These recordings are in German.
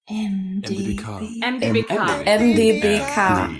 MDBK. MDBK. MDBK.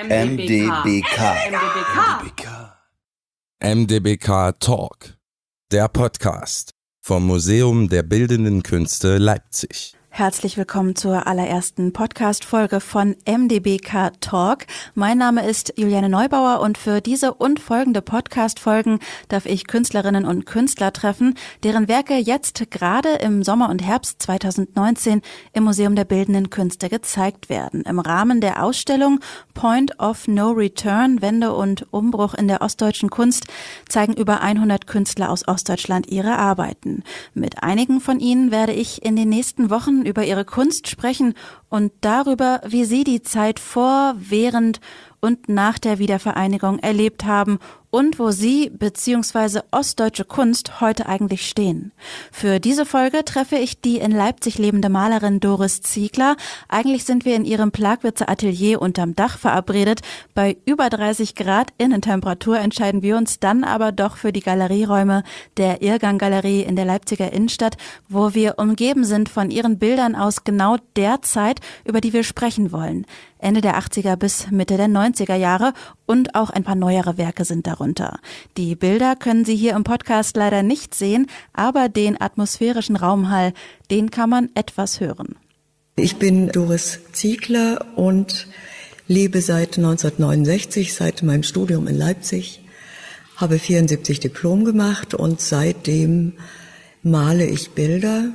MDBK Talk, der Podcast vom Museum der Bildenden Künste Leipzig. Herzlich willkommen zur allerersten Podcast-Folge von MDBK Talk. Mein Name ist Juliane Neubauer und für diese und folgende Podcast-Folgen darf ich Künstlerinnen und Künstler treffen, deren Werke jetzt gerade im Sommer und Herbst 2019 im Museum der Bildenden Künste gezeigt werden. Im Rahmen der Ausstellung Point of No Return, Wende und Umbruch in der ostdeutschen Kunst zeigen über 100 Künstler aus Ostdeutschland ihre Arbeiten. Mit einigen von ihnen werde ich in den nächsten Wochen über ihre Kunst sprechen und darüber, wie sie die Zeit vor, während und nach der Wiedervereinigung erlebt haben und wo sie bzw. ostdeutsche Kunst heute eigentlich stehen. Für diese Folge treffe ich die in Leipzig lebende Malerin Doris Ziegler. Eigentlich sind wir in ihrem Plagwitzer Atelier unterm Dach verabredet. Bei über 30 Grad Innentemperatur entscheiden wir uns dann aber doch für die Galerieräume der Irrgang-Galerie in der Leipziger Innenstadt, wo wir umgeben sind von ihren Bildern aus genau der Zeit, über die wir sprechen wollen. Ende der 80er bis Mitte der 90er Jahre und auch ein paar neuere Werke sind darunter. Die Bilder können Sie hier im Podcast leider nicht sehen, aber den atmosphärischen Raumhall, den kann man etwas hören. Ich bin Doris Ziegler und lebe seit 1969, seit meinem Studium in Leipzig, habe 74 Diplom gemacht und seitdem male ich Bilder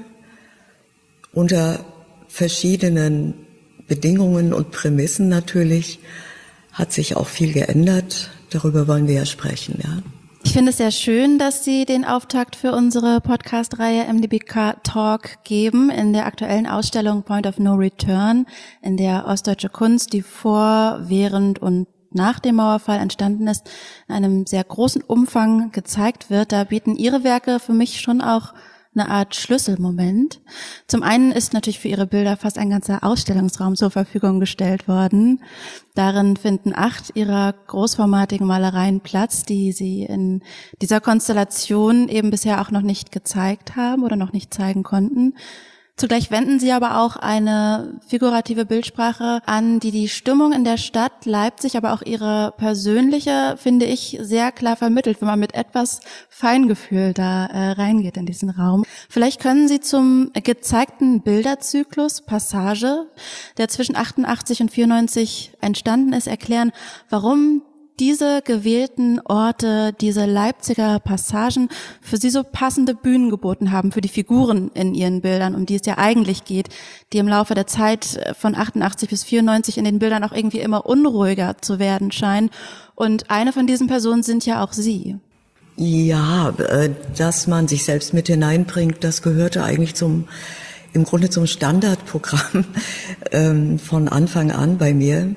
unter verschiedenen Bedingungen und Prämissen natürlich. Hat sich auch viel geändert. Darüber wollen wir ja sprechen, ja. Ich finde es sehr schön, dass Sie den Auftakt für unsere Podcast-Reihe MDBK Talk geben in der aktuellen Ausstellung Point of No Return, in der ostdeutsche Kunst, die vor, während und nach dem Mauerfall entstanden ist, in einem sehr großen Umfang gezeigt wird. Da bieten Ihre Werke für mich schon auch eine Art Schlüsselmoment. Zum einen ist natürlich für ihre Bilder fast ein ganzer Ausstellungsraum zur Verfügung gestellt worden. Darin finden 8 ihrer großformatigen Malereien Platz, die sie in dieser Konstellation eben bisher auch noch nicht gezeigt haben oder noch nicht zeigen konnten. Zugleich wenden sie aber auch eine figurative Bildsprache an, die die Stimmung in der Stadt Leipzig, aber auch ihre persönliche, finde ich, sehr klar vermittelt, wenn man mit etwas Feingefühl da reingeht in diesen Raum. Vielleicht können Sie zum gezeigten Bilderzyklus Passage, der zwischen 88 und 94 entstanden ist, erklären, warum diese gewählten Orte, diese Leipziger Passagen für Sie so passende Bühnen geboten haben für die Figuren in Ihren Bildern, um die es ja eigentlich geht, die im Laufe der Zeit von 88 bis 94 in den Bildern auch irgendwie immer unruhiger zu werden scheinen. Und eine von diesen Personen sind ja auch Sie. Ja, dass man sich selbst mit hineinbringt, das gehörte eigentlich im Grunde zum Standardprogramm von Anfang an bei mir.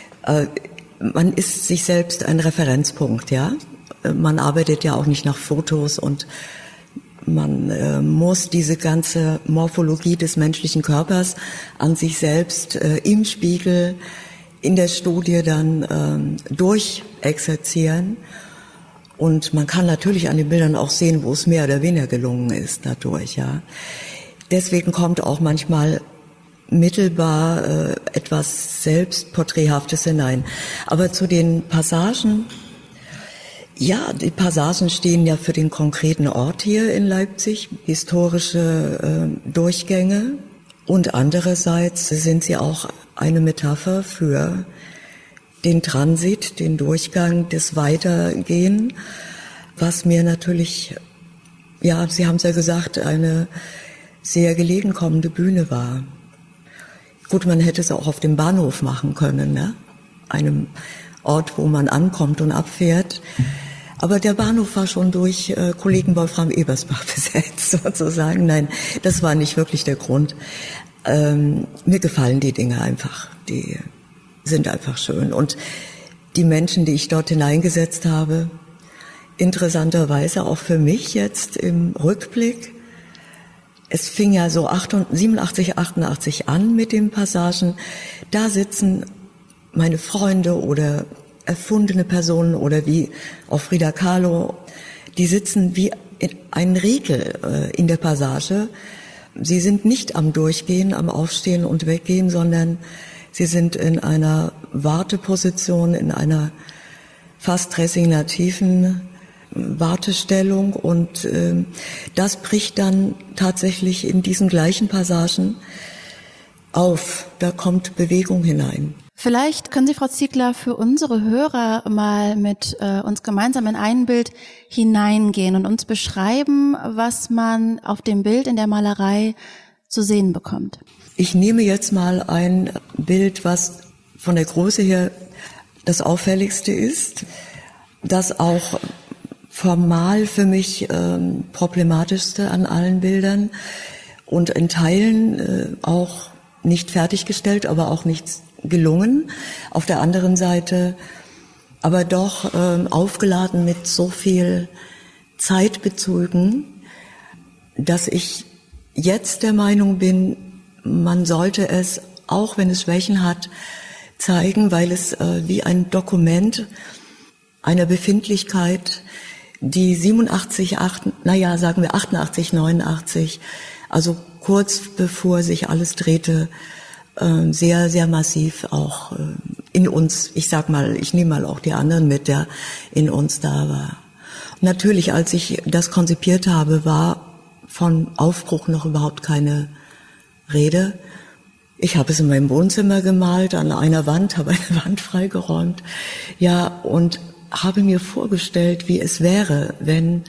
Man ist sich selbst ein Referenzpunkt, ja. Man arbeitet ja auch nicht nach Fotos und man muss diese ganze Morphologie des menschlichen Körpers an sich selbst im Spiegel, in der Studie dann durchexerzieren. Und man kann natürlich an den Bildern auch sehen, wo es mehr oder weniger gelungen ist dadurch, ja. Deswegen kommt auch manchmal mittelbar etwas Selbstporträthaftes hinein. Aber zu den Passagen, ja, die Passagen stehen ja für den konkreten Ort hier in Leipzig, historische Durchgänge. Und andererseits sind sie auch eine Metapher für den Transit, den Durchgang, das Weitergehen, was mir natürlich, ja, Sie haben es ja gesagt, eine sehr gelegen kommende Bühne war. Gut, man hätte es auch auf dem Bahnhof machen können, ne? Einem Ort, wo man ankommt und abfährt. Aber der Bahnhof war schon durch Kollegen Wolfram Ebersbach besetzt, sozusagen. Nein, das war nicht wirklich der Grund. Mir gefallen die Dinge einfach. Die sind einfach schön. Und die Menschen, die ich dort hineingesetzt habe, interessanterweise auch für mich jetzt im Rückblick, es fing ja so 87, 88 an mit den Passagen. Da sitzen meine Freunde oder erfundene Personen oder wie auch Frida Kahlo, die sitzen wie ein Riegel in der Passage sie sind nicht am Durchgehen, am Aufstehen und Weggehen, sondern sie sind in einer Warteposition, in einer fast resignativen Wartestellung und das bricht dann tatsächlich in diesen gleichen Passagen auf. Da kommt Bewegung hinein. Vielleicht können Sie, Frau Ziegler, für unsere Hörer mal mit uns gemeinsam in ein Bild hineingehen und uns beschreiben, was man auf dem Bild in der Malerei zu sehen bekommt. Ich nehme jetzt mal ein Bild, was von der Größe her das auffälligste ist, das auch formal für mich problematischste an allen Bildern und in Teilen auch nicht fertiggestellt, aber auch nicht gelungen. Auf der anderen Seite aber doch aufgeladen mit so viel Zeitbezügen, dass ich jetzt der Meinung bin, man sollte es, auch wenn es Schwächen hat, zeigen, weil es wie ein Dokument einer Befindlichkeit, die 88, 89, also kurz bevor sich alles drehte, sehr, sehr massiv auch in uns, ich nehme mal auch die anderen mit, der in uns da war. Natürlich, als ich das konzipiert habe, war von Aufbruch noch überhaupt keine Rede. Ich habe es in meinem Wohnzimmer gemalt, an einer Wand, habe eine Wand freigeräumt, ja, und habe mir vorgestellt, wie es wäre, wenn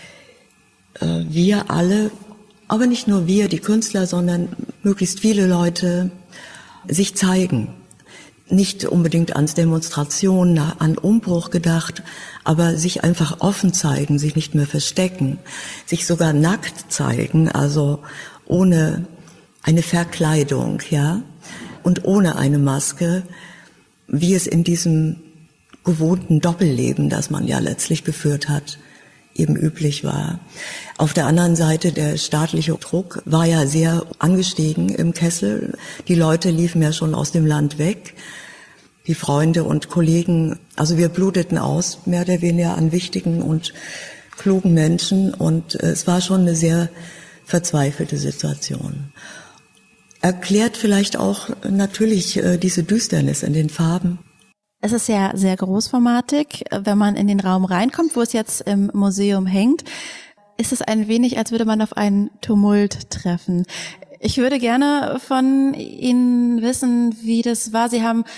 wir alle, aber nicht nur wir, die Künstler, sondern möglichst viele Leute sich zeigen. Nicht unbedingt ans Demonstration, an Umbruch gedacht, aber sich einfach offen zeigen, sich nicht mehr verstecken, sich sogar nackt zeigen, also ohne eine Verkleidung, ja, und ohne eine Maske, wie es in diesem gewohnten Doppelleben, das man ja letztlich geführt hat, eben üblich war. Auf der anderen Seite, der staatliche Druck war ja sehr angestiegen im Kessel. Die Leute liefen ja schon aus dem Land weg. Die Freunde und Kollegen, also wir bluteten aus, mehr oder weniger an wichtigen und klugen Menschen. Und es war schon eine sehr verzweifelte Situation. Erklärt vielleicht auch natürlich diese Düsternis in den Farben. Es ist ja sehr großformatig. Wenn man in den Raum reinkommt, wo es jetzt im Museum hängt, ist es ein wenig, als würde man auf einen Tumult treffen. Ich würde gerne von Ihnen wissen, wie das war. Sie haben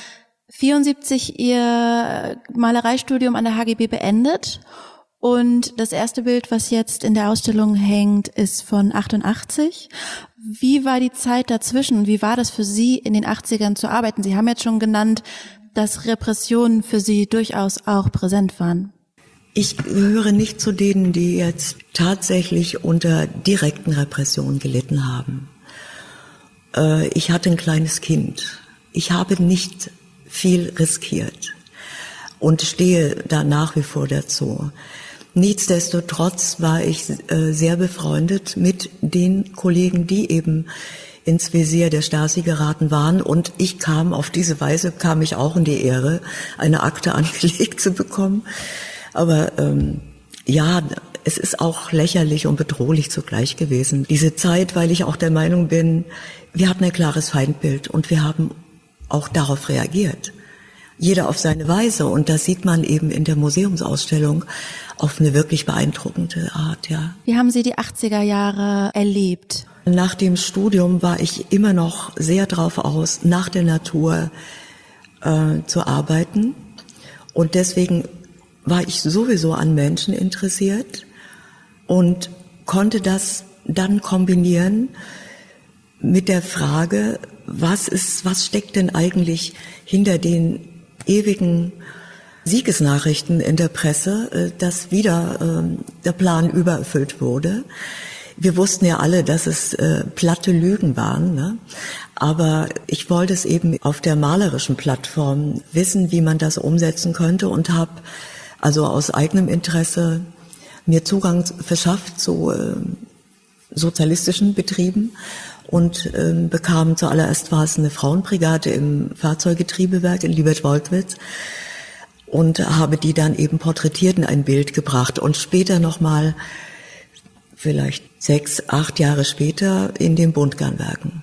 74 Ihr Malereistudium an der HGB beendet und das erste Bild, was jetzt in der Ausstellung hängt, ist von 88. Wie war die Zeit dazwischen? Wie war das für Sie, in den 80ern zu arbeiten? Sie haben jetzt schon genannt, dass Repressionen für Sie durchaus auch präsent waren. Ich gehöre nicht zu denen, die jetzt tatsächlich unter direkten Repressionen gelitten haben. Ich hatte ein kleines Kind. Ich habe nicht viel riskiert und stehe da nach wie vor dazu. Nichtsdestotrotz war ich sehr befreundet mit den Kollegen, die eben ins Visier der Stasi geraten waren, und ich kam auf diese Weise, kam ich auch in die Ehre, eine Akte angelegt zu bekommen. Aber ja, es ist auch lächerlich und bedrohlich zugleich gewesen, diese Zeit, weil ich auch der Meinung bin, wir hatten ein klares Feindbild und wir haben auch darauf reagiert. Jeder auf seine Weise, und das sieht man eben in der Museumsausstellung auf eine wirklich beeindruckende Art, ja. Wie haben Sie die 80er Jahre erlebt? Nach dem Studium war ich immer noch sehr drauf aus, nach der Natur zu arbeiten, und deswegen war ich sowieso an Menschen interessiert und konnte das dann kombinieren mit der Frage, was steckt denn eigentlich hinter den ewigen Siegesnachrichten in der Presse, dass wieder der Plan übererfüllt wurde. Wir wussten ja alle, dass es platte Lügen waren, ne? Aber ich wollte es eben auf der malerischen Plattform wissen, wie man das umsetzen könnte, und habe also aus eigenem Interesse mir Zugang verschafft zu sozialistischen Betrieben und bekam zuallererst war es eine Frauenbrigade im Fahrzeuggetriebewerk in Liebert-Wolkwitz und habe die dann eben porträtiert in ein Bild gebracht und später nochmal vielleicht 6, 8 Jahre später in den Buntgarnwerken.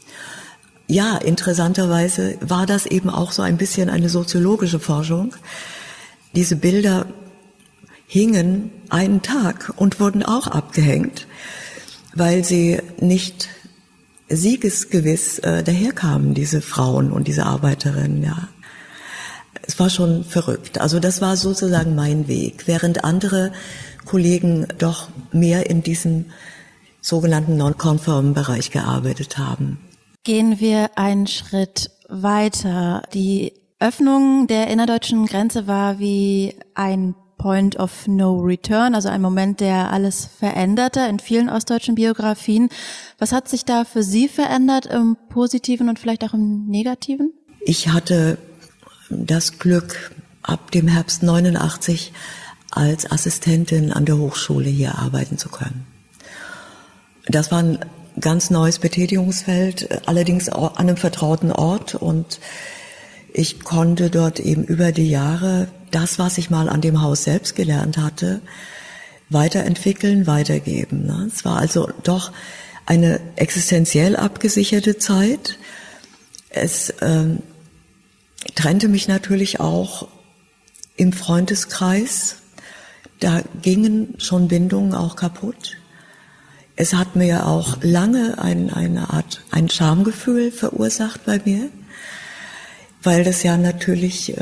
Ja, interessanterweise war das eben auch so ein bisschen eine soziologische Forschung. Diese Bilder hingen einen Tag und wurden auch abgehängt, weil sie nicht siegesgewiss daherkamen, diese Frauen und diese Arbeiterinnen, ja. Es war schon verrückt. Also das war sozusagen mein Weg, während andere Kollegen doch mehr in diesem sogenannten non-konformen Bereich gearbeitet haben. Gehen wir einen Schritt weiter. Die Öffnung der innerdeutschen Grenze war wie ein Point of No Return, also ein Moment, der alles veränderte in vielen ostdeutschen Biografien. Was hat sich da für Sie verändert, im Positiven und vielleicht auch im Negativen? Ich hatte das Glück, ab dem Herbst 89 als Assistentin an der Hochschule hier arbeiten zu können. Das war ein ganz neues Betätigungsfeld, allerdings auch an einem vertrauten Ort, und ich konnte dort eben über die Jahre das, was ich mal an dem Haus selbst gelernt hatte, weiterentwickeln, weitergeben. Es war also doch eine existenziell abgesicherte Zeit. Es trennte mich natürlich auch im Freundeskreis. Da gingen schon Bindungen auch kaputt. Es hat mir auch lange ein Schamgefühl verursacht bei mir, weil das ja natürlich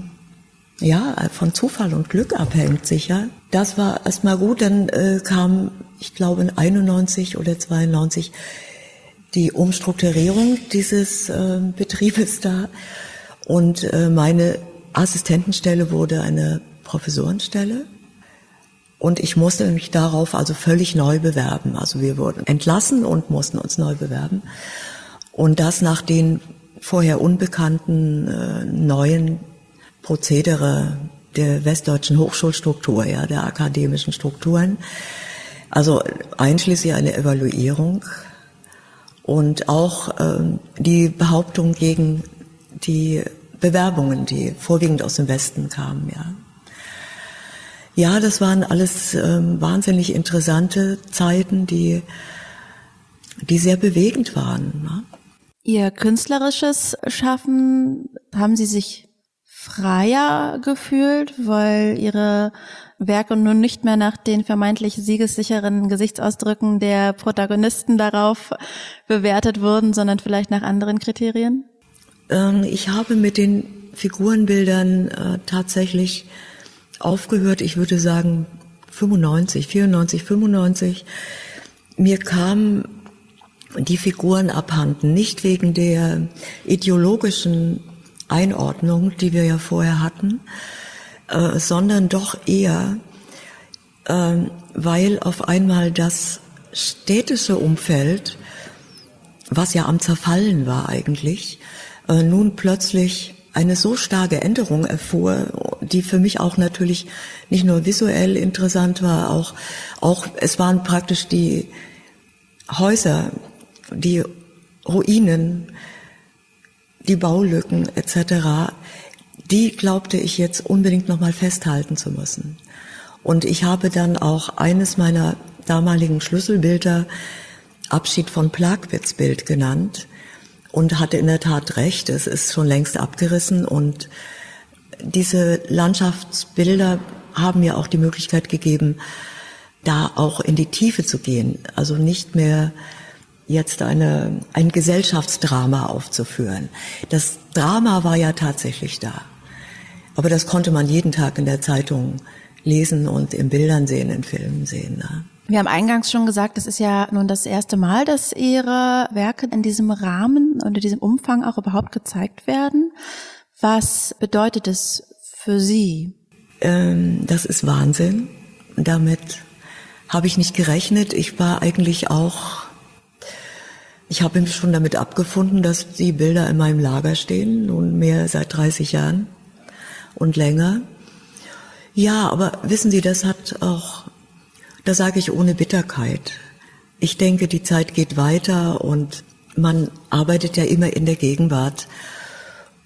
von Zufall und Glück abhängt, sicher. Das war erstmal gut. Dann kam, ich glaube, in 91 oder 92 die Umstrukturierung dieses Betriebes da. Und meine Assistentenstelle wurde eine Professorenstelle. Und ich musste mich darauf also völlig neu bewerben. Also wir wurden entlassen und mussten uns neu bewerben. Und das nach den vorher unbekannten neuen Prozedere der westdeutschen Hochschulstruktur, ja, der akademischen Strukturen. Also einschließlich eine Evaluierung und auch die Behauptung gegen die Bewerbungen, die vorwiegend aus dem Westen kamen, ja. Ja, das waren alles wahnsinnig interessante Zeiten, die sehr bewegend waren. Ne? Ihr künstlerisches Schaffen, haben Sie sich freier gefühlt, weil Ihre Werke nun nicht mehr nach den vermeintlich siegessicheren Gesichtsausdrücken der Protagonisten darauf bewertet wurden, sondern vielleicht nach anderen Kriterien? Ich habe mit den Figurenbildern tatsächlich aufgehört, ich würde sagen 94, 95. Mir kamen die Figuren abhanden, nicht wegen der ideologischen Einordnung, die wir ja vorher hatten, sondern doch eher, weil auf einmal das städtische Umfeld, was ja am Zerfallen war eigentlich, nun plötzlich eine so starke Änderung erfuhr, die für mich auch natürlich nicht nur visuell interessant war, auch es waren praktisch die Häuser, die Ruinen, die Baulücken etc., die glaubte ich jetzt unbedingt nochmal festhalten zu müssen. Und ich habe dann auch eines meiner damaligen Schlüsselbilder Abschied von Plagwitz Bild genannt und hatte in der Tat recht, es ist schon längst abgerissen, und diese Landschaftsbilder haben mir auch die Möglichkeit gegeben, da auch in die Tiefe zu gehen, also nicht mehr jetzt ein Gesellschaftsdrama aufzuführen. Das Drama war ja tatsächlich da, aber das konnte man jeden Tag in der Zeitung lesen und in Bildern sehen, in Filmen sehen. Ne? Wir haben eingangs schon gesagt, es ist ja nun das erste Mal, dass Ihre Werke in diesem Rahmen und in diesem Umfang auch überhaupt gezeigt werden. Was bedeutet es für Sie? Das ist Wahnsinn. Damit habe ich nicht gerechnet. Ich habe mich schon damit abgefunden, dass die Bilder in meinem Lager stehen, nunmehr seit 30 Jahren und länger. Ja, aber wissen Sie, das sage ich ohne Bitterkeit. Ich denke, die Zeit geht weiter und man arbeitet ja immer in der Gegenwart.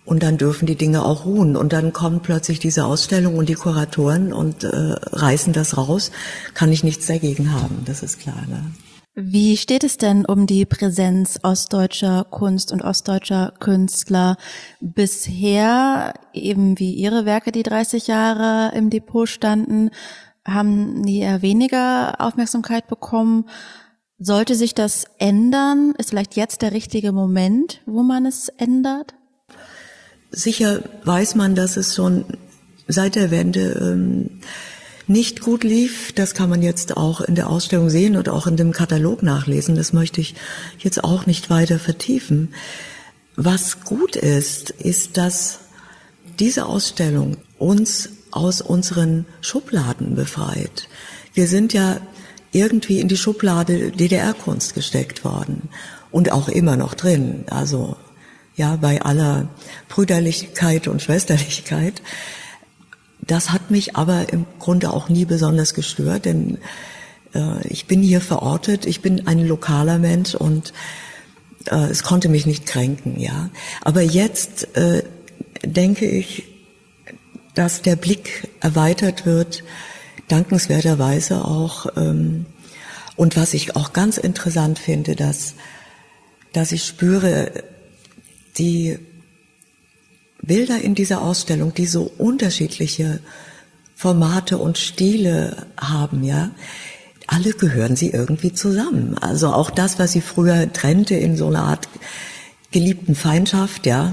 Und dann dürfen die Dinge auch ruhen. Und dann kommt plötzlich diese Ausstellung und die Kuratoren und reißen das raus. Kann ich nichts dagegen haben, das ist klar. Ne? Wie steht es denn um die Präsenz ostdeutscher Kunst und ostdeutscher Künstler bisher, eben wie Ihre Werke, die 30 Jahre im Depot standen, haben die eher weniger Aufmerksamkeit bekommen? Sollte sich das ändern? Ist vielleicht jetzt der richtige Moment, wo man es ändert? Sicher weiß man, dass es schon seit der Wende nicht gut lief. Das kann man jetzt auch in der Ausstellung sehen und auch in dem Katalog nachlesen. Das möchte ich jetzt auch nicht weiter vertiefen. Was gut ist, dass diese Ausstellung uns aus unseren Schubladen befreit. Wir sind ja irgendwie in die Schublade DDR-Kunst gesteckt worden und auch immer noch drin. Also ja, bei aller Brüderlichkeit und Schwesterlichkeit. Das hat mich aber im Grunde auch nie besonders gestört, denn ich bin hier verortet, ich bin ein lokaler Mensch und es konnte mich nicht kränken, ja. Aber jetzt denke ich, dass der Blick erweitert wird, dankenswerterweise auch. Und was ich auch ganz interessant finde, dass ich spüre, die Bilder in dieser Ausstellung, die so unterschiedliche Formate und Stile haben, ja, alle gehören sie irgendwie zusammen. Also auch das, was sie früher trennte in so einer Art geliebten Feindschaft, ja,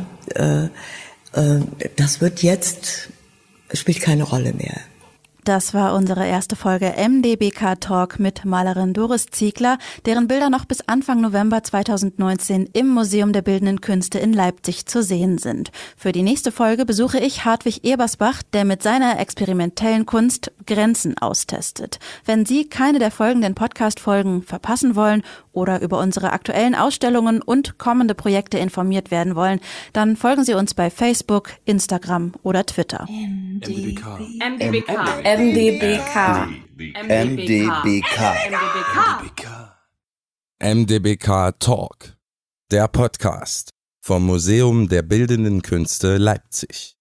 das spielt keine Rolle mehr. Das war unsere erste Folge MDBK Talk mit Malerin Doris Ziegler, deren Bilder noch bis Anfang November 2019 im Museum der Bildenden Künste in Leipzig zu sehen sind. Für die nächste Folge besuche ich Hartwig Ebersbach, der mit seiner experimentellen Kunst Grenzen austestet. Wenn Sie keine der folgenden Podcast-Folgen verpassen wollen oder über unsere aktuellen Ausstellungen und kommende Projekte informiert werden wollen, dann folgen Sie uns bei Facebook, Instagram oder Twitter. MDBK. MDBK Talk, der Podcast vom Museum der Bildenden Künste Leipzig.